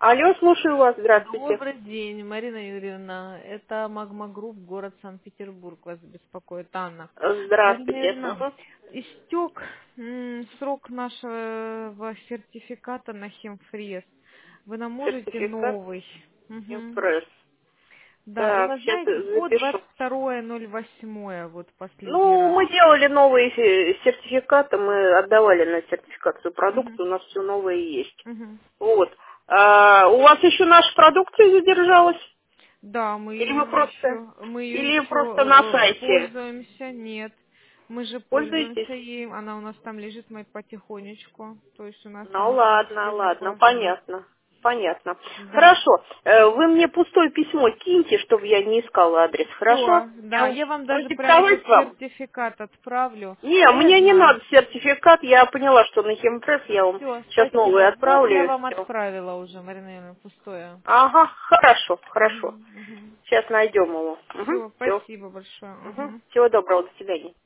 Алло, слушаю вас, здравствуйте. Добрый день, Марина Юрьевна. Это Магма Групп, город Санкт-Петербург. Вас беспокоит Анна. Марина Здравствуйте. Юрьевна, Угу. истек срок нашего сертификата на химфрез. Вы нам можете Сертификат новый? Мгм. импресс. Да, и Так, вы сейчас знаете, по запишу. 22.08, вот последний Ну, раз. мы делали новые сертификаты, мы отдавали на сертификацию Мгм. продукты, у нас все новое есть. Мгм. Вот. У вас еще наша продукция задержалась? Да, мы ее Или просто на еще сайте пользуемся, нет. Мы же пользуетесь? пользуемся ей, она у нас там лежит, мы потихонечку. То есть у нас Ну там ладно, все ладно, заказано. понятно. Понятно. Да. Хорошо. Вы мне пустое письмо киньте, чтобы я не искала адрес, хорошо? Все, да, Я я вам даже прям этот продиктовать вам? сертификат отправлю. Не, Да я мне не знаю. надо сертификат, я поняла, что на химпресс я вам Все, сейчас новый спасибо. Вот я отправлю и вам все. отправила уже, Марина Ивановна, пустое. Ага, хорошо, хорошо. Угу, угу. Сейчас найдем его. Угу, Все, все. спасибо большое. Угу. Угу. Всего доброго, до свидания.